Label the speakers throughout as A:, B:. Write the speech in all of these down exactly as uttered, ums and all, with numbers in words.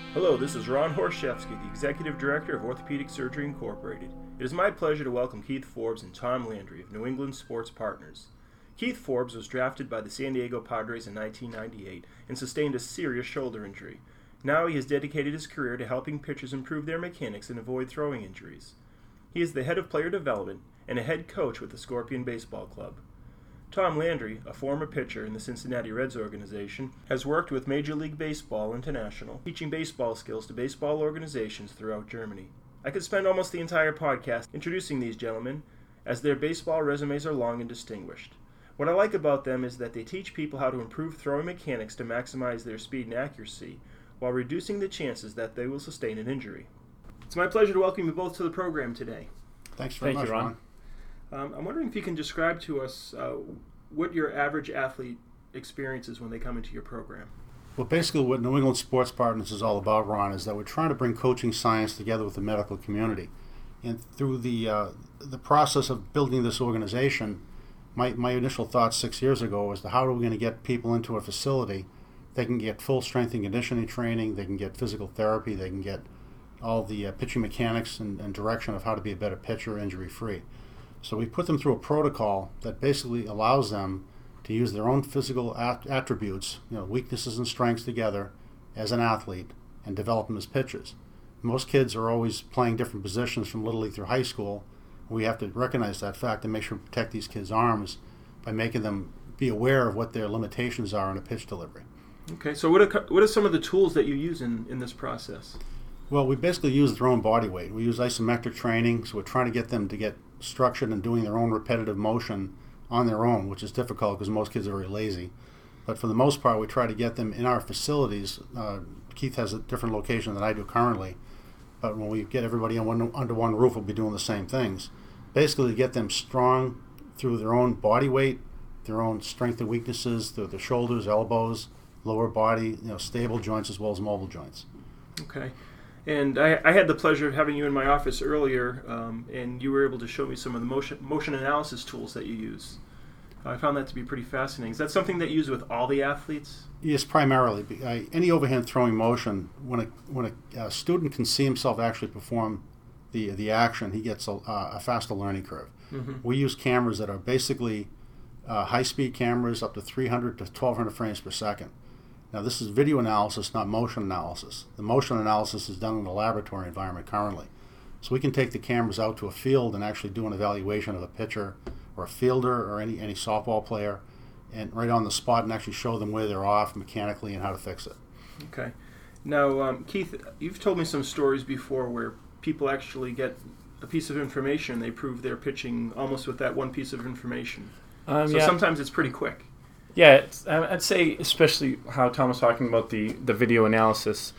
A: Hello, this is Ron Horshevsky, the Executive Director of Orthopedic Surgery Incorporated. It is my pleasure to welcome Keith Forbes and Tom Landry of New England Sports Partners. Keith Forbes was drafted by the San Diego Padres in nineteen ninety-eight and sustained a serious shoulder injury. Now he has dedicated his career to helping pitchers improve their mechanics and avoid throwing injuries. He is the head of player development and a head coach with the Scorpion Baseball Club. Tom Landry, a former pitcher in the Cincinnati Reds organization, has worked with Major League Baseball International, teaching baseball skills to baseball organizations throughout Germany. I could spend almost the entire podcast introducing these gentlemen, as their baseball resumes are long and distinguished. What I like about them is that they teach people how to improve throwing mechanics to maximize their speed and accuracy, while reducing the chances that they will sustain an injury. It's my pleasure to welcome you both to the program today.
B: Thanks very
C: Thank
B: much,
C: you, Ron.
B: Ron.
A: Um, I'm wondering if you can describe to us uh, what your average athlete experiences when they come into your program.
B: Well, basically what New England Sports Partners is all about, Ron, is that we're trying to bring coaching science together with the medical community. And through the uh, the process of building this organization, my, my initial thought six years ago was to how are we going to get people into a facility. They can get full strength and conditioning training, they can get physical therapy, they can get all the uh, pitching mechanics and, and direction of how to be a better pitcher injury-free. So we put them through a protocol that basically allows them to use their own physical at- attributes, you know, weaknesses and strengths together as an athlete and develop them as pitchers. Most kids are always playing different positions from Little League through high school. We have to recognize that fact and make sure we protect these kids' arms by making them be aware of what their limitations are in a pitch delivery.
A: Okay, so what are, what are some of the tools that you use in, in this process?
B: Well, we basically use their own body weight. We use isometric training, so we're trying to get them to get structured and doing their own repetitive motion on their own, which is difficult because most kids are very lazy. But for the most part, we try to get them in our facilities. Uh, Keith has a different location than I do currently, but when we get everybody on one, under one roof, we'll be doing the same things. Basically, to get them strong through their own body weight, their own strengths and weaknesses, through the shoulders, elbows, lower body, you know, stable joints as well as mobile joints.
A: Okay. And I, I had the pleasure of having you in my office earlier, um, and you were able to show me some of the motion motion analysis tools that you use. I found that to be pretty fascinating. Is that something that you use with all the athletes?
B: Yes, primarily. Uh, any overhand throwing motion, when a when a, a student can see himself actually perform the the action, he gets a, a faster learning curve. Mm-hmm. We use cameras that are basically uh, high-speed cameras up to three hundred to twelve hundred frames per second. Now, this is video analysis, not motion analysis. The motion analysis is done in a laboratory environment currently. So we can take the cameras out to a field and actually do an evaluation of a pitcher or a fielder or any, any softball player, and right on the spot and actually show them where they're off mechanically and how to fix it.
A: Okay. Now, um, Keith, you've told me some stories before where people actually get a piece of information and they prove their pitching almost with that one piece of information.
C: Um,
A: so
C: yeah.
A: sometimes it's pretty quick.
C: Yeah, it's, I'd say especially how Tom was talking about the, the video analysis,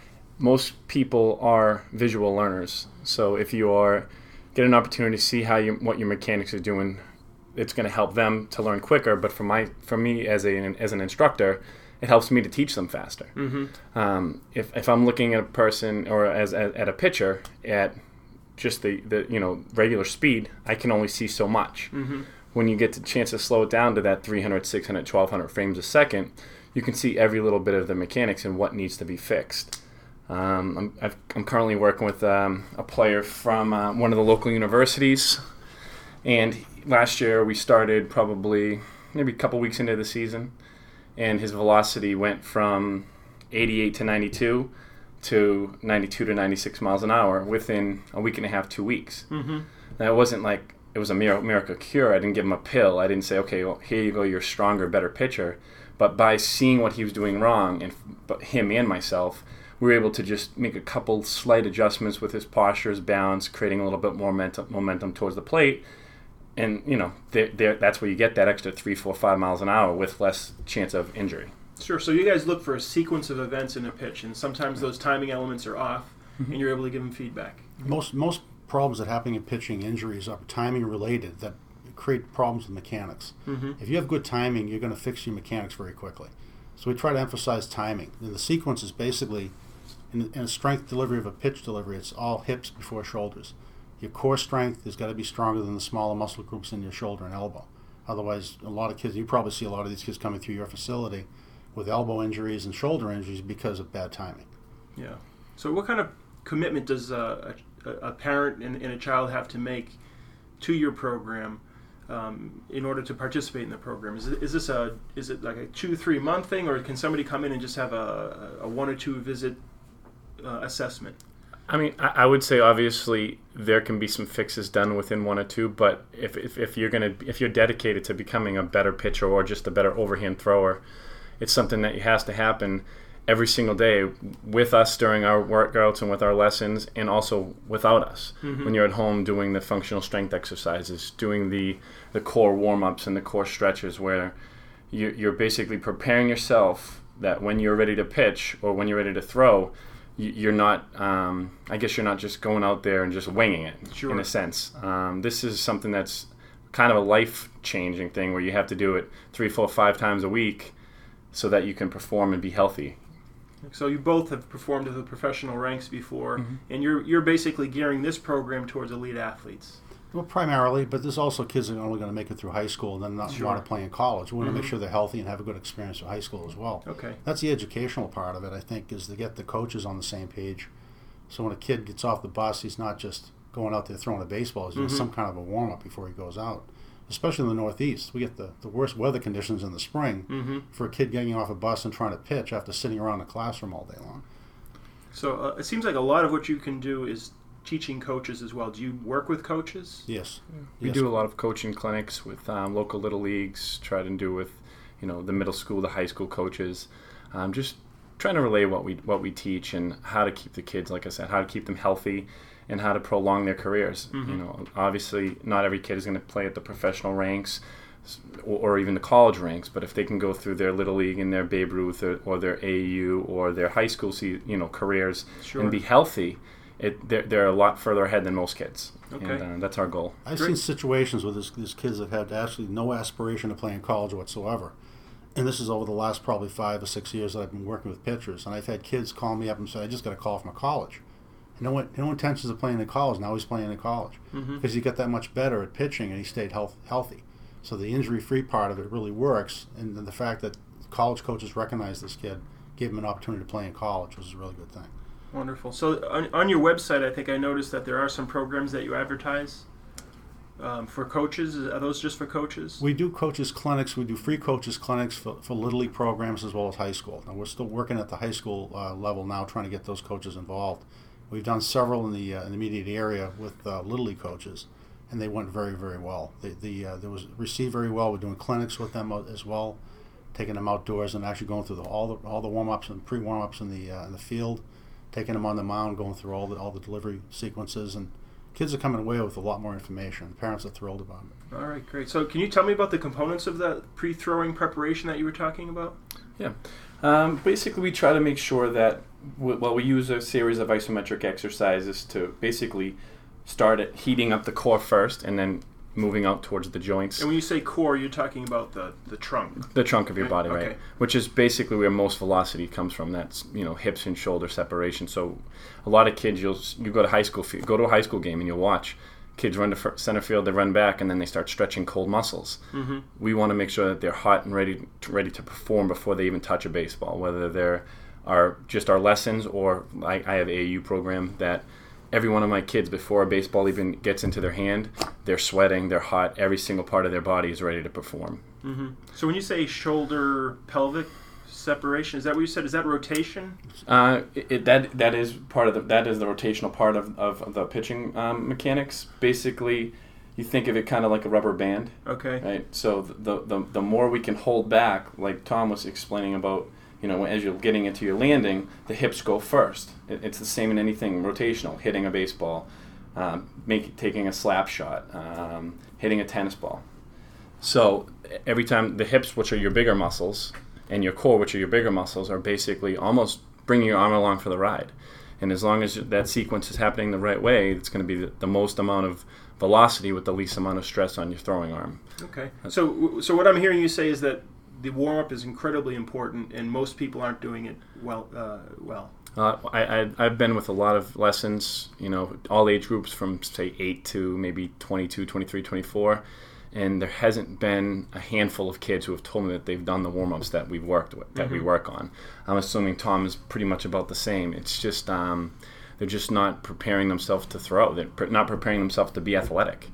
C: most people are visual learners. So if you are get an opportunity to see how you what your mechanics are doing, it's going to help them to learn quicker. But for my for me as a as an instructor, it helps me to teach them faster. Mm-hmm. Um, if if I'm looking at a person or as, as at a pitcher at just the, the you know regular speed, I can only see so much. Mm-hmm. When you get the chance to slow it down to that three hundred, six hundred, twelve hundred frames a second, you can see every little bit of the mechanics and what needs to be fixed. Um, I'm, I've, I'm currently working with um, a player from uh, one of the local universities, and last year we started probably maybe a couple weeks into the season, and his velocity went from eighty-eight to ninety-two to ninety-two to ninety-six miles an hour within a week and a half, two weeks. Mm-hmm. Now, it wasn't like it was a miracle cure. I didn't give him a pill. I didn't say, okay, well, here you go, you're a stronger, better pitcher. But by seeing what he was doing wrong, and but him and myself, we were able to just make a couple slight adjustments with his posture, his balance, creating a little bit more momentum, momentum towards the plate. And, you know, they're, they're, that's where you get that extra three, four, five miles an hour with less chance of injury.
A: Sure. So you guys look for a sequence of events in a pitch, and sometimes those timing elements are off, mm-hmm. and you're able to give them feedback.
B: Most most problems that happen in pitching injuries are timing related that create problems with mechanics. Mm-hmm. If you have good timing, you're going to fix your mechanics very quickly. So we try to emphasize timing. And the sequence is basically, in, in a strength delivery of a pitch delivery, it's all hips before shoulders. Your core strength has got to be stronger than the smaller muscle groups in your shoulder and elbow. Otherwise, a lot of kids, you probably see a lot of these kids coming through your facility with elbow injuries and shoulder injuries because of bad timing.
A: Yeah. So what kind of commitment does uh, a, a parent and, and a child have to make to your program um, in order to participate in the program? Is, it, is this a is it like a two three month thing, or can somebody come in and just have a, a one or two visit uh, assessment?
C: I mean, I, I would say obviously there can be some fixes done within one or two, but if if, if you're gonna if you're dedicated to becoming a better pitcher or just a better overhand thrower, it's something that has to happen every single day with us during our workouts and with our lessons, and also without us mm-hmm. when you're at home doing the functional strength exercises, doing the, the core warm-ups and the core stretches, where you, you're basically preparing yourself that when you're ready to pitch or when you're ready to throw, you, you're not, um, I guess you're not just going out there and just winging it,
A: sure.
C: in a sense. Um, this is something that's kind of a life-changing thing where you have to do it three, four, five times a week so that you can perform and be healthy.
A: So you both have performed at the professional ranks before,
C: mm-hmm.
A: and you're you're basically gearing this program towards elite athletes.
B: Well, primarily, but there's also kids that are only going to make it through high school and then not
A: Sure.
B: want to play in college. We want
A: Mm-hmm.
B: to make sure they're healthy and have a good experience in high school as well.
A: Okay.
B: That's the educational part of it, I think, is to get the coaches on the same page. So when a kid gets off the bus, he's not just going out there throwing a baseball. He's doing
A: Mm-hmm.
B: some kind of a warm-up before he goes out. Especially in the Northeast, we get the, the worst weather conditions in the spring
A: Mm-hmm.
B: for a kid getting off a bus and trying to pitch after sitting around the classroom all day long.
A: So uh, it seems like a lot of what you can do is teaching coaches as well. Do you work with coaches?
B: Yes.
C: We
B: yes.
C: do a lot of coaching clinics with um, local little leagues, try to do with, you know, the middle school, the high school coaches, um, just trying to relay what we what we teach and how to keep the kids, like I said, how to keep them healthy and how to prolong their careers.
A: Mm-hmm.
C: You know, obviously not every kid is going to play at the professional ranks or, or even the college ranks, but if they can go through their little league and their Babe Ruth or, or their A A U or their high school, you know, careers
A: Sure.
C: and be healthy, it they're, they're a lot further ahead than most kids.
A: Okay.
C: And uh, that's our goal.
B: I've
A: Great.
B: seen situations where there's, there's kids that had absolutely no aspiration to play in college whatsoever. And this is over the last probably five or six years that I've been working with pitchers. And I've had kids call me up and say, I just got a call from a college. No, no intentions of playing in college. Now he's playing in college
A: Mm-hmm.
B: because he got that much better at pitching and he stayed health, healthy. So the injury-free part of it really works. And the fact that college coaches recognize this kid, gave him an opportunity to play in college, was a really good thing.
A: Wonderful. So on, on your website, I think I noticed that there are some programs that you advertise um, for coaches. Are those just for coaches?
B: We do coaches clinics. We do free coaches clinics for, for Little League programs as well as high school. Now we're still working at the high school uh, level now, trying to get those coaches involved. We've done several in the, uh, in the immediate area with uh, Little League coaches, and they went very, very well. They, the, uh, they was received very well. We're doing clinics with them as well, taking them outdoors and actually going through the, all the all the warm-ups and pre-warm-ups in the uh, in the field, taking them on the mound, going through all the all the delivery sequences, and kids are coming away with a lot more information. Parents are thrilled about it.
A: All right, great. So can you tell me about the components of that pre-throwing preparation that you were talking about?
C: Yeah. Um, basically, we try to make sure that, w- well, we use a series of isometric exercises to basically start at heating up the core first and then moving out towards the joints.
A: And when you say core, you're talking about the, the trunk.
C: The trunk of your
A: Right,
C: body,
A: okay.
C: right? Which is basically where most velocity comes from. That's, you know, hips and shoulder separation. So a lot of kids, you'll you go to high school, go to a high school game and you'll watch kids run to fir- center field, they run back, and then they start stretching cold muscles.
A: Mm-hmm.
C: We want to make sure that they're hot and ready to, ready to perform before they even touch a baseball, whether they're our just our lessons or I, I have an A A U program that every one of my kids, before a baseball even gets into their hand, they're sweating, they're hot, every single part of their body is ready to perform.
A: Mm-hmm. So when you say shoulder pelvic separation, is that what you said? Is that rotation?
C: Uh, it, it, that that is part of the that is the rotational part of, of the pitching um, mechanics. Basically, you think of it kind of like a rubber band,
A: Okay.
C: right? So the, the the more we can hold back, like Tom was explaining about, you know, as you're getting into your landing, the hips go first. It, it's the same in anything rotational, hitting a baseball, um, make, taking a slap shot, um, hitting a tennis ball. So every time the hips, which are your bigger muscles, and your core, which are your bigger muscles, are basically almost bringing your arm along for the ride. And as long as that sequence is happening the right way, it's going to be the, the most amount of velocity with the least amount of stress on your throwing arm.
A: Okay. So so what I'm hearing you say is that the warm-up is incredibly important, and most people aren't doing it well. Uh, well.
C: Uh, I, I, I've been with a lot of lessons, you know, all age groups from, say, eight to maybe twenty-two, twenty-three, twenty-four. and there hasn't been a handful of kids who have told me that they've done the warm-ups that we've worked with, that mm-hmm. we work on. I'm assuming Tom is pretty much about the same. It's just um, they're just not preparing themselves to throw. They're pre- not preparing themselves to be athletic.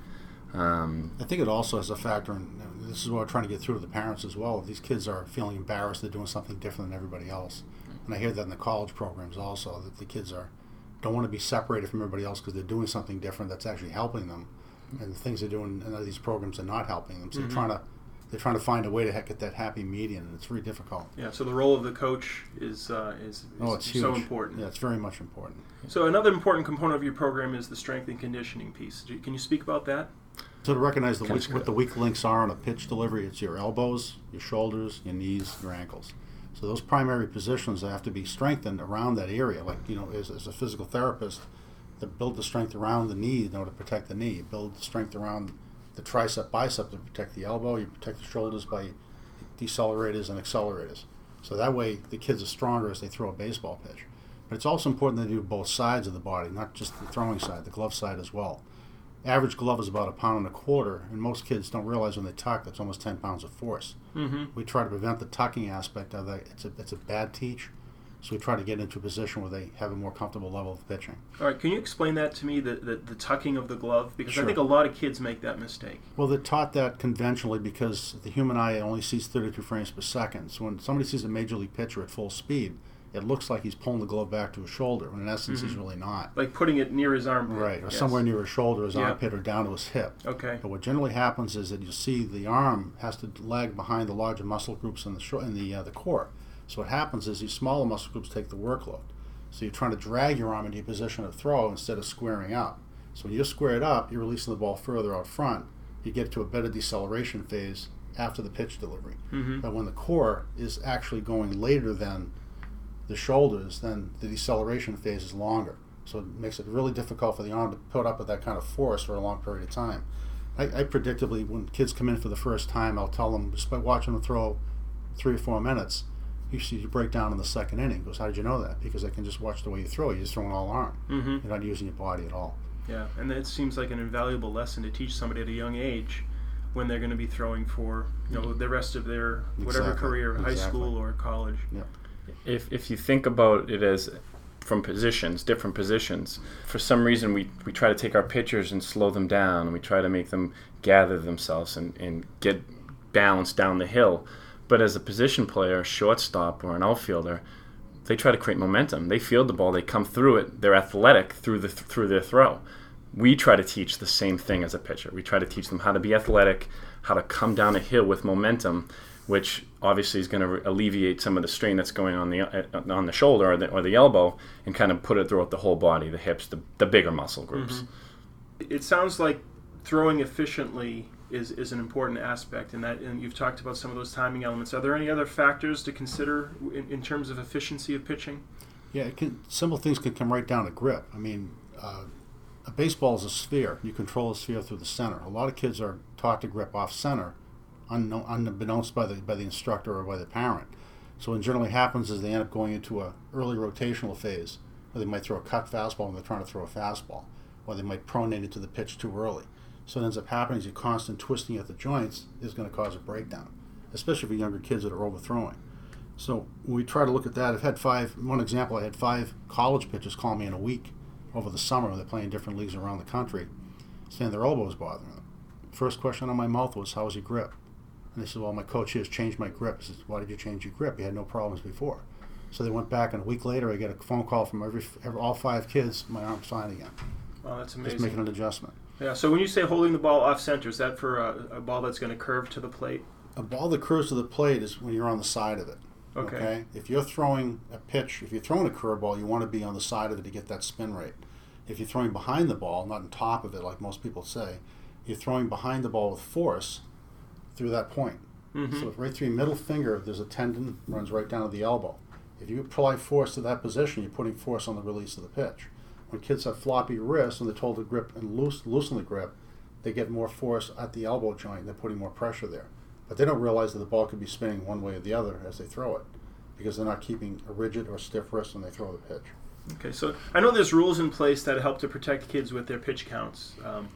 C: Um,
B: I think it also has a factor in, this is what we're trying to get through to the parents as well. These kids are feeling embarrassed. They're doing something different than everybody else. And I hear that in the college programs also, that the kids are don't want to be separated from everybody else because they're doing something different that's actually helping them. And the things they're doing in these programs are not helping them. So mm-hmm. they're trying to they're trying to find a way to get that happy median, and it's very difficult.
A: Yeah. So the role of the coach is uh, is, is
B: oh, it's
A: so
B: huge.
A: important.
B: Yeah, it's very much important.
A: So another important component of your program is the strength and conditioning piece. Can you speak about that?
B: So to recognize the weak, what the weak links are on a pitch delivery, it's your elbows, your shoulders, your knees, your ankles. So those primary positions have to be strengthened around that area. Like, you know, as, as a physical therapist, to build the strength around the knee in order to protect the knee. You build the strength around the tricep, bicep to protect the elbow. You protect the shoulders by decelerators and accelerators. So that way the kids are stronger as they throw a baseball pitch. But it's also important to do both sides of the body, not just the throwing side, the glove side as well. Average glove is about a pound and a quarter, and most kids don't realize when they tuck that's almost ten pounds of force.
A: Mm-hmm.
B: We try to prevent the tucking aspect of that. It's a, it's a bad teach, so we try to get into a position where they have a more comfortable level of pitching.
A: All right, can you explain that to me, the, the, the tucking of the glove? Because
B: Sure.
A: I think a lot of kids make that mistake.
B: Well, they're taught that conventionally because the human eye only sees thirty-two frames per second. So when somebody sees a major league pitcher at full speed, it looks like he's pulling the glove back to his shoulder, when in essence
A: mm-hmm.
B: he's really not.
A: Like putting it near his armpit.
B: Right, or
A: yes.
B: somewhere near his shoulder, his
A: yeah.
B: armpit, or down to his hip.
A: Okay.
B: But what generally happens is that you see the arm has to lag behind the larger muscle groups in the sh- in the uh, the core. So what happens is these smaller muscle groups take the workload. So you're trying to drag your arm into your position of throw instead of squaring up. So when you're squared up, you're releasing the ball further out front. You get to a better deceleration phase after the pitch delivery.
A: Mm-hmm.
B: But when the core is actually going later than the shoulders, then the deceleration phase is longer. So it makes it really difficult for the arm to put up with that kind of force for a long period of time. I, I predictably, when kids come in for the first time, I'll tell them, just by watching them throw three or four minutes, you see you break down in the second inning. He goes, how did you know that? Because I can just watch the way you throw. You're just throwing all arm.
A: Mm-hmm.
B: You're not using your body at all.
A: Yeah, and it seems like an invaluable lesson to teach somebody at a young age when they're going to be throwing for, you know, the rest of their whatever
B: Exactly.
A: career, high
B: Exactly.
A: school or college.
B: Yeah.
C: If if you think about it as from positions, different positions, for some reason we, we try to take our pitchers and slow them down, and we try to make them gather themselves and, and get balanced down the hill. But as a position player, shortstop or an outfielder, they try to create momentum. They field the ball, they come through it, they're athletic through the through their throw. We try to teach the same thing as a pitcher. We try to teach them how to be athletic, how to come down a hill with momentum, which obviously is going to re- alleviate some of the strain that's going on the uh, on the shoulder or the, or the elbow, and kind of put it throughout the whole body, the hips, the, the bigger muscle groups.
A: Mm-hmm. It sounds like throwing efficiently is, is an important aspect, and that and you've talked about some of those timing elements. Are there any other factors to consider in, in terms of efficiency of pitching?
B: Yeah, it can, simple things can come right down to grip. I mean, uh, a baseball is a sphere. You control a sphere through the center. A lot of kids are taught to grip off center, unknown, unbeknownst by the by the instructor or by the parent. So what generally happens is they end up going into a early rotational phase, where they might throw a cut fastball when they're trying to throw a fastball, or they might pronate into the pitch too early. So what ends up happening is your constant twisting at the joints is going to cause a breakdown, especially for younger kids that are overthrowing. So when we try to look at that, I've had five, one example, I had five college pitchers call me in a week over the summer when they're playing different leagues around the country, saying their elbows bothering them. First question on my mouth was, how was your grip? And they said, well, my coach here has changed my grip. I said, why did you change your grip? You had no problems before. So they went back, and a week later I get a phone call from every, every all five kids, my arm's fine again.
A: Oh, that's amazing.
B: Just making an adjustment.
A: Yeah, so when you say holding the ball off center, is that for a, a ball that's going to curve to the plate?
B: A ball that curves to the plate is when you're on the side of it.
A: Okay.
B: Okay? If you're throwing a pitch, if you're throwing a curveball, you want to be on the side of it to get that spin rate. If you're throwing behind the ball, not on top of it like most people say, you're throwing behind the ball with force through that point.
A: Mm-hmm.
B: So if right through your middle finger, there's a tendon runs right down to the elbow. If you apply force to that position, you're putting force on the release of the pitch. When kids have floppy wrists and they're told to grip and loose, loosen the grip, they get more force at the elbow joint. They're putting more pressure there. But they don't realize that the ball could be spinning one way or the other as they throw it, because they're not keeping a rigid or stiff wrist when they throw the pitch.
A: Okay, so I know there's rules in place that help to protect kids with their pitch counts. Um,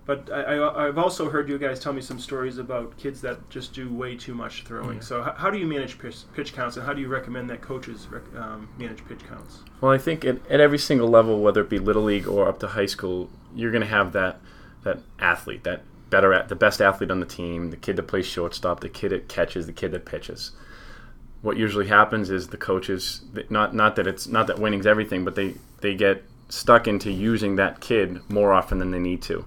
A: But I, I, I've also heard you guys tell me some stories about kids that just do way too much throwing. Yeah. So how, how do you manage pitch, pitch counts, and how do you recommend that coaches rec, um, manage pitch counts?
C: Well, I think at, at every single level, whether it be Little League or up to high school, you're going to have that that athlete, that better at the best athlete on the team, the kid that plays shortstop, the kid that catches, the kid that pitches. What usually happens is the coaches, not not that it's not that winning's everything, but they, they get stuck into using that kid more often than they need to.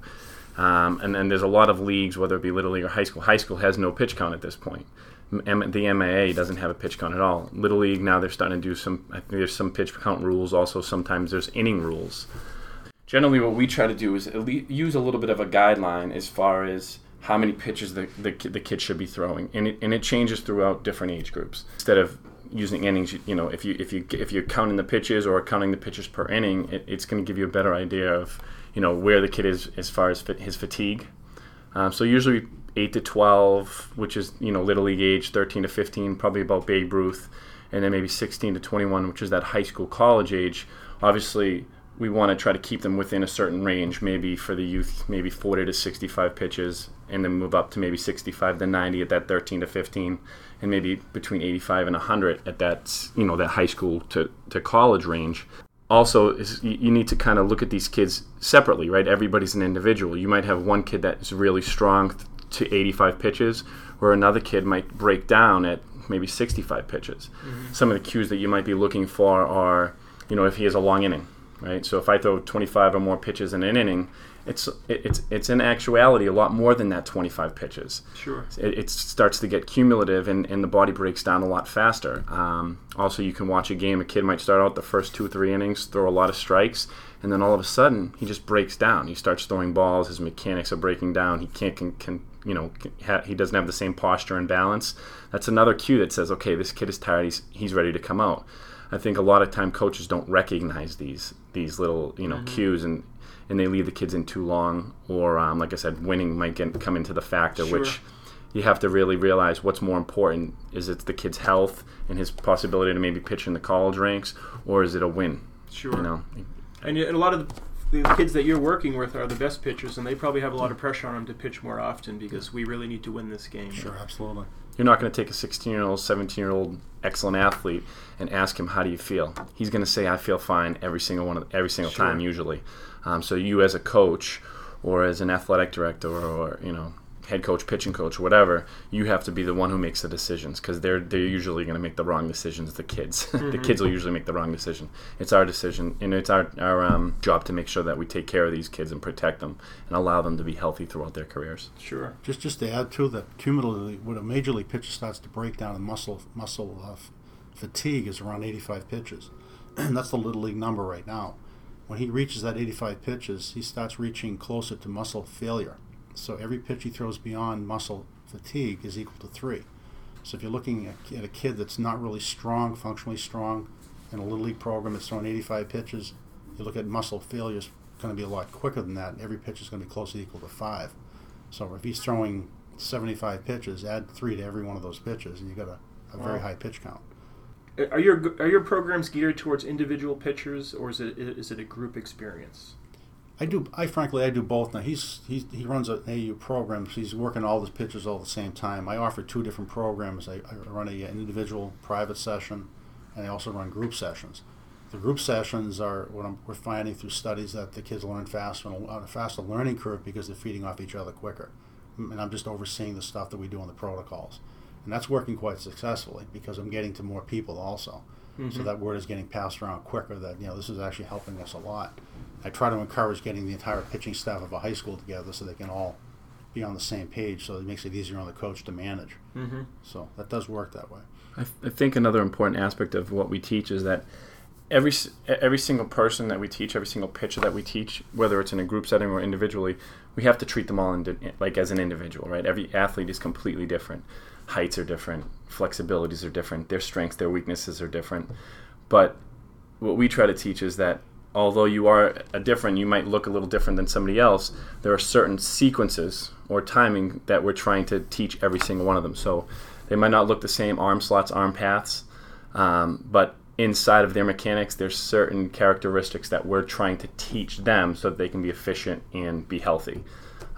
C: Um, and then there's a lot of leagues, whether it be Little League or high school. High school has no pitch count at this point. M- the M A A doesn't have a pitch count at all. Little League, now they're starting to do some, I think there's some pitch count rules. Also, sometimes there's inning rules. Generally, what we try to do is at least use a little bit of a guideline as far as how many pitches the, the, the kid should be throwing. And it, and it changes throughout different age groups. Instead of using innings, you know, if, you, if, you, if you're counting the pitches or counting the pitches per inning, it, it's going to give you a better idea of, you know, where the kid is as far as his fatigue. Um, so usually eight to twelve, which is, you know, Little League age, thirteen to fifteen, probably about Babe Ruth, and then maybe sixteen to twenty-one, which is that high school college age. Obviously, we want to try to keep them within a certain range, maybe for the youth, maybe forty to sixty-five pitches, and then move up to maybe sixty-five to ninety at that thirteen to fifteen, and maybe between eighty-five and one hundred at that, you know, that high school to, to college range. Also, is you need to kind of look at these kids separately, right? Everybody's an individual. You might have one kid that is really strong to eighty-five pitches, where another kid might break down at maybe sixty-five pitches. Mm-hmm. Some of the cues that you might be looking for are, you know, if he has a long inning, right? So if I throw twenty-five or more pitches in an inning, it's it's it's in actuality a lot more than that twenty-five pitches.
A: Sure.
C: It, it starts to get cumulative, and, and the body breaks down a lot faster. Um, also, you can watch a game. A kid might start out the first two or three innings, throw a lot of strikes, and then all of a sudden he just breaks down. He starts throwing balls. His mechanics are breaking down. He can't can, can you know can ha- he doesn't have the same posture and balance. That's another cue that says, okay, this kid is tired. He's he's ready to come out. I think a lot of time coaches don't recognize these these little you know mm-hmm. cues, and and they leave the kids in too long, or um, like I said, winning might get, come into the factor, sure. which you have to really realize what's more important. Is it the kid's health and his possibility to maybe pitch in the college ranks, or is it a win?
A: Sure.
C: You know?
A: And a lot of the kids that you're working with are the best pitchers, and they probably have a lot of pressure on them to pitch more often because we really need to win this game.
B: Sure, absolutely.
C: You're not going to take a sixteen-year-old, seventeen-year-old excellent athlete and ask him, how do you feel? He's going to say, I feel fine every single one, of, every single sure. time usually. Um, so you as a coach or as an athletic director or, or you know head coach, pitching coach, whatever, you have to be the one who makes the decisions, because they're they're usually going to make the wrong decisions. The kids, mm-hmm. the kids will usually make the wrong decision. It's our decision, and it's our our um, job to make sure that we take care of these kids and protect them and allow them to be healthy throughout their careers.
A: Sure.
B: Just just to add to that, cumulatively, when a major league pitcher starts to break down and muscle muscle uh, fatigue is around eighty-five pitches, and that's the Little League number right now. When he reaches that eighty-five pitches, he starts reaching closer to muscle failure. So every pitch he throws beyond muscle fatigue is equal to three. So if you're looking at, at a kid that's not really strong, functionally strong, in a Little League program that's throwing eighty-five pitches, you look at muscle failure is going to be a lot quicker than that, and every pitch is going to be close to equal to five. So if he's throwing seventy-five pitches, add three to every one of those pitches, and you got a, a wow. very high pitch count.
A: Are your are your programs geared towards individual pitchers, or is it is it a group experience?
B: I do. I frankly, I do both. Now he's, he's he runs an A U program. So he's working all his pitchers all at the same time. I offer two different programs. I, I run a, an individual private session, and I also run group sessions. The group sessions are what I'm, we're finding through studies that the kids learn faster on a faster learning curve because they're feeding off each other quicker. And I'm just overseeing the stuff that we do on the protocols. And that's working quite successfully because I'm getting to more people also. Mm-hmm. So that word is getting passed around quicker that, you know, this is actually helping us a lot. I try to encourage getting the entire pitching staff of a high school together so they can all be on the same page, so it makes it easier on the coach to manage. Mm-hmm. So that does work that way.
C: I, th- I think another important aspect of what we teach is that every every single person that we teach, every single pitcher that we teach, whether it's in a group setting or individually, we have to treat them all in, like as an individual, right? Every athlete is completely different. Heights are different, flexibilities are different, their strengths, their weaknesses are different. But what we try to teach is that although you are a different, you might look a little different than somebody else, there are certain sequences or timing that we're trying to teach every single one of them. So they might not look the same, arm slots, arm paths, um, but inside of their mechanics, there's certain characteristics that we're trying to teach them so that they can be efficient and be healthy.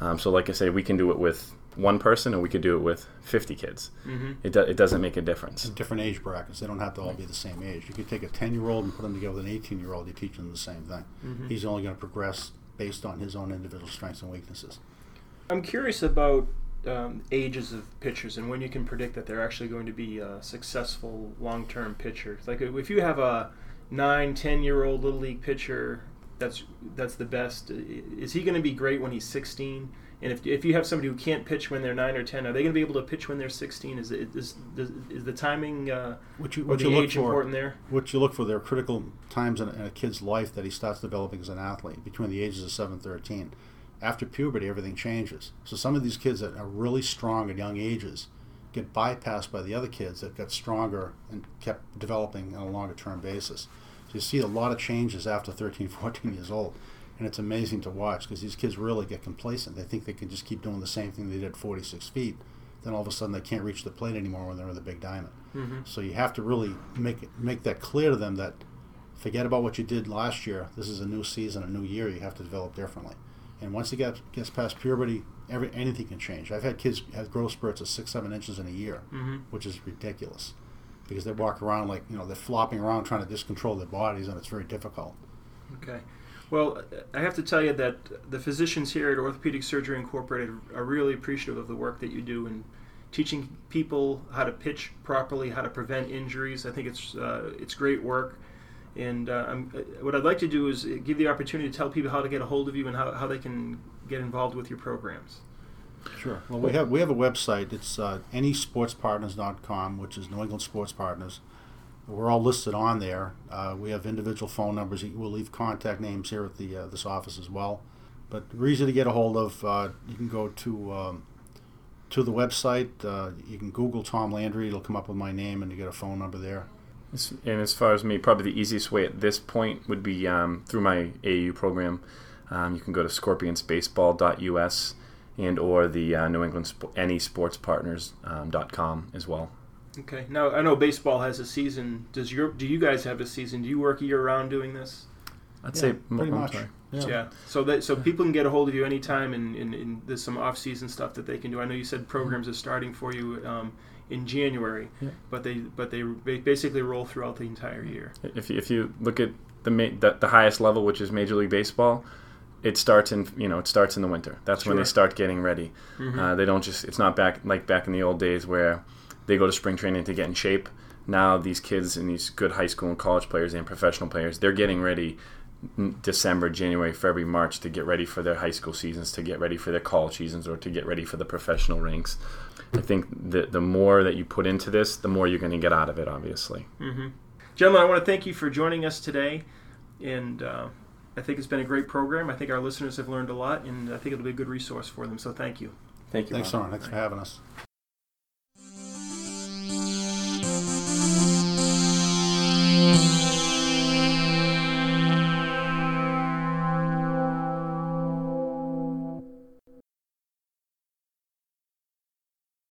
C: Um, so like I say, we can do it with one person, or we could do it with fifty kids.
A: Mm-hmm.
C: It, do, it doesn't make a difference.
B: In different age brackets. They don't have to all be the same age. You could take a ten-year-old and put them together with an eighteen-year-old. You teach them the same thing.
A: Mm-hmm.
B: He's only going to progress based on his own individual strengths and weaknesses.
A: I'm curious about um, ages of pitchers and when you can predict that they're actually going to be a successful long-term pitcher. Like if you have a nine, ten-year-old Little League pitcher, that's that's the best. Is he going to be great when he's sixteen? And if if you have somebody who can't pitch when they're nine or ten, are they going to be able to pitch when they're sixteen? Is it, is, is, is the timing uh,
B: what you,
A: or
B: what
A: the
B: you look
A: age
B: for,
A: important there?
B: What you look for, there are critical times in a, in a kid's life that he starts developing as an athlete, between the ages of seven and thirteen. After puberty, everything changes. So some of these kids that are really strong at young ages get bypassed by the other kids that got stronger and kept developing on a longer-term basis. So you see a lot of changes after thirteen, fourteen years old. And it's amazing to watch because these kids really get complacent. They think they can just keep doing the same thing they did at forty-six feet. Then all of a sudden they can't reach the plate anymore when they're in the big diamond. Mm-hmm. So you have to really make it, make that clear to them that forget about what you did last year. This is a new season, a new year. You have to develop differently. And once he gets, gets past puberty, every, anything can change. I've had kids have growth spurts of six, seven inches in a year, mm-hmm. which is ridiculous because they walk around like, you know, they're flopping around trying to just control their bodies, and it's very difficult.
A: Okay. Well, I have to tell you that the physicians here at Orthopedic Surgery Incorporated are really appreciative of the work that you do in teaching people how to pitch properly, how to prevent injuries. I think it's uh, it's great work. And uh, I'm, what I'd like to do is give the opportunity to tell people how to get a hold of you and how, how they can get involved with your programs.
B: Sure. Well, we have we have a website. It's uh, any sports partners dot com, which is New England Sports Partners. We're all listed on there. Uh, we have individual phone numbers. We'll leave contact names here at the uh, this office as well. But we're easy to get a hold of. Uh, you can go to um, to the website. Uh, you can Google Tom Landry. It'll come up with my name, and you get a phone number there.
C: And as far as me, probably the easiest way at this point would be um, through my A A U program. Um, you can go to scorpions baseball dot U S and or the uh, New England Sp- any sports partners dot com um, as well.
A: Okay. Now I know baseball has a season. Does your do you guys have a season? Do you work year round doing this?
C: I'd
B: yeah,
C: say
B: pretty
C: I'm
B: much.
C: Sorry.
B: Yeah.
A: yeah. So that so people can get a hold of you anytime, and, and, and there's some off season stuff that they can do. I know you said programs are starting for you um, in January, yeah. but they but they basically roll throughout the entire year.
C: If you, if you look at the, ma- the the highest level, which is Major League Baseball, it starts in you know it starts in the winter. That's
A: sure.
C: when they start getting ready.
A: Mm-hmm.
C: Uh, they don't just it's not back like back in the old days where they go to spring training to get in shape. Now these kids and these good high school and college players and professional players, they're getting ready December, January, February, March to get ready for their high school seasons, to get ready for their college seasons, or to get ready for the professional ranks. I think the the more that you put into this, the more you're going to get out of it, obviously.
A: Mm-hmm. Gentlemen, I want to thank you for joining us today, and uh, I think it's been a great program. I think our listeners have learned a lot, and I think it'll be a good resource for them, so thank you.
C: Thank you.
B: Thanks, Ron. Thanks for having us.